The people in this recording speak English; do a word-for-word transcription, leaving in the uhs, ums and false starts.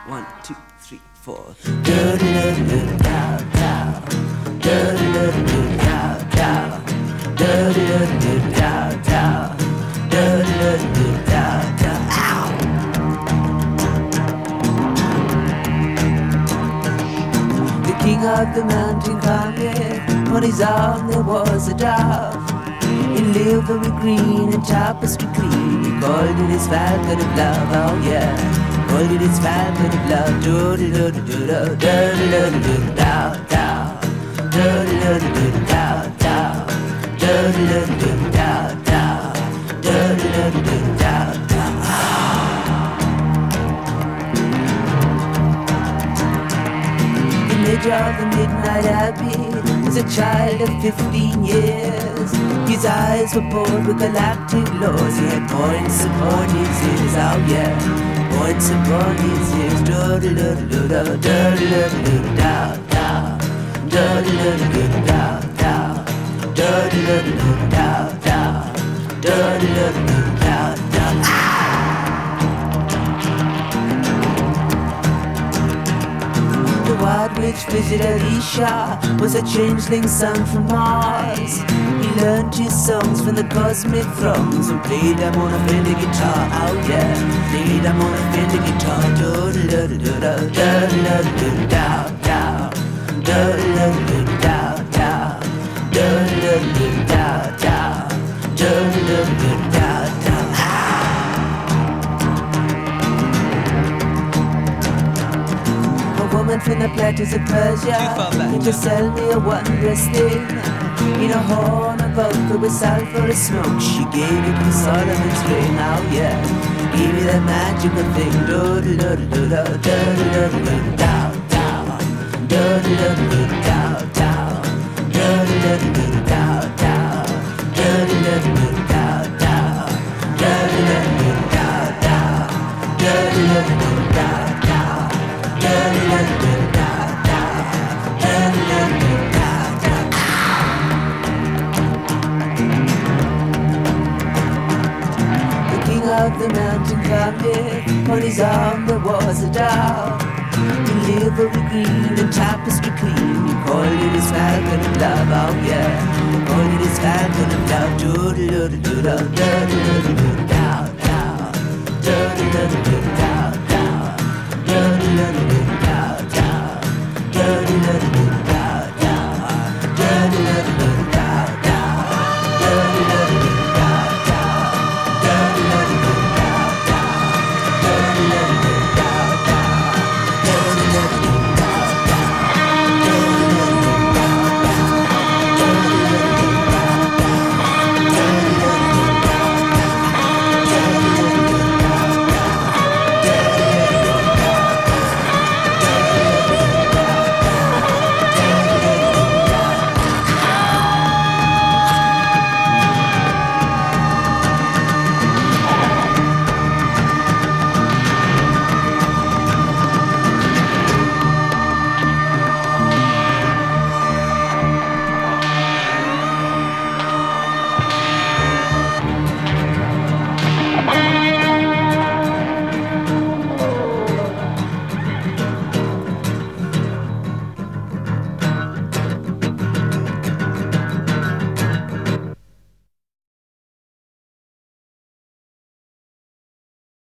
One, two, three, four. The king of the mountain climbed, on his arm there was a dove, in livery green and tapestry clean. He called it his falcon of love, oh yeah. Called it his falcon of love. Do do do do do do do do do do down down. Do do do do do down down. Do do do do do down down. Do do do do do down down. Image of the midnight abbey was a child of fifteen years. His eyes were bored with galactic laws. He had points upon his ears, oh yeah. Points upon his ears. Do do do do do do do do do down down. Do do do do do down down. Do do do do do down down. Do do do do do down down. The wild witch visitor Isha was a changeling son from Mars. He learned his songs from the cosmic throngs and played them on a Fender guitar. Oh yeah, played them on a Fender guitar. Do do do do do do do do do down down. Do do do do down down. Do do do do down down. Do do do do down down. Woman from the plateaus of Persia came to sell me a wondrous thing. In a horn of vodka with sulphur and smoke, she gave me the Solomon's ring. Oh yeah, gave me that magical thing. Do do do do do do do do do down down. Do do do do down down. Do do do do down down. Do do do do down down. Do do do do down down. Do do do do down down. Do do do do down down. Do do do do down down. The king of the mountain climbed, on his arm there was a dove, in livery green and tapestry clean. He called it his falcon of love, oh yeah. He called it his falcon of love. Do do do do do do do do do down down. Do do do do down.